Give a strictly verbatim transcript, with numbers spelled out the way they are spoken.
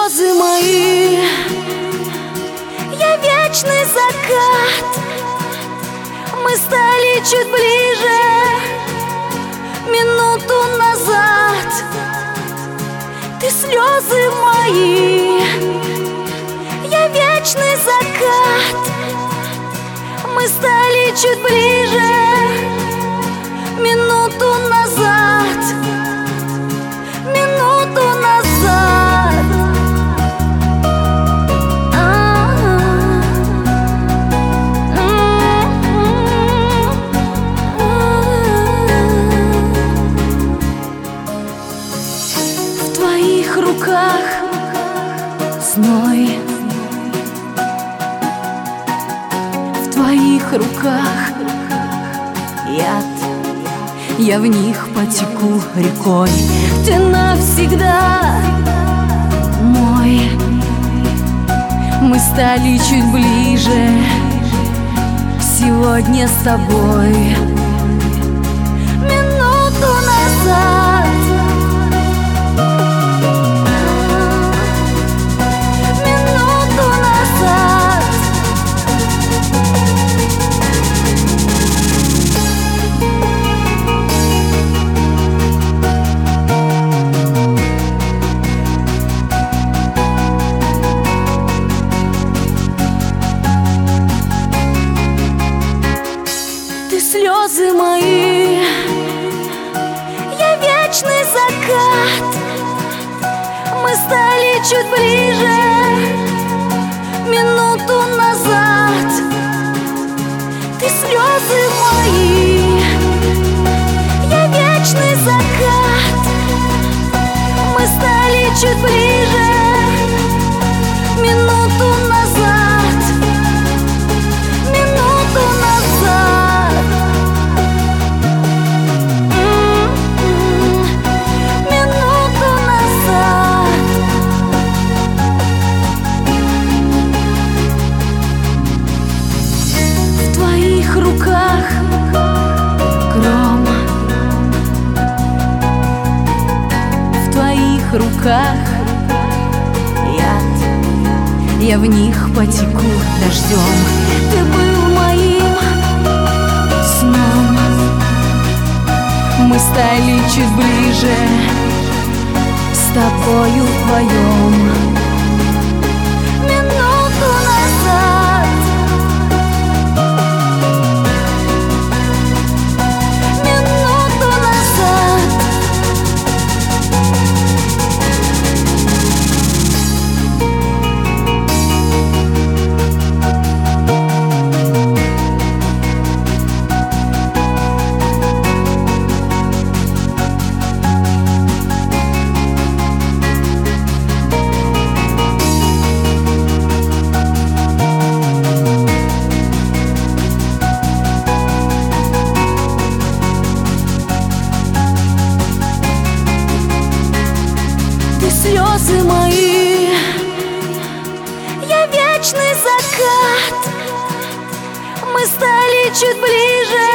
слезы мои, я вечный закат. Мы стали чуть ближе минуту назад. Ты слезы мои, я вечный закат. Мы стали чуть ближе минуту назад. Минуту назад. В твоих руках зной, в твоих руках яд. Я в них потеку рекой. Ты навсегда мой. Мы стали чуть ближе сегодня с тобой. Минуту назад. Минуту назад. Слезы мои, я вечный закат. Мы стали чуть ближе минуту назад. Ты слезы мои, я вечный закат. Мы стали чуть ближе минуту назад. Минуту назад. В руках гром, в твоих руках яд. Я в них потеку дождем. Ты был моим сном. Мы стали чуть ближе с тобою вдвоем. Минуту назад. Слезы мои, я вечный закат. Мы стали чуть ближе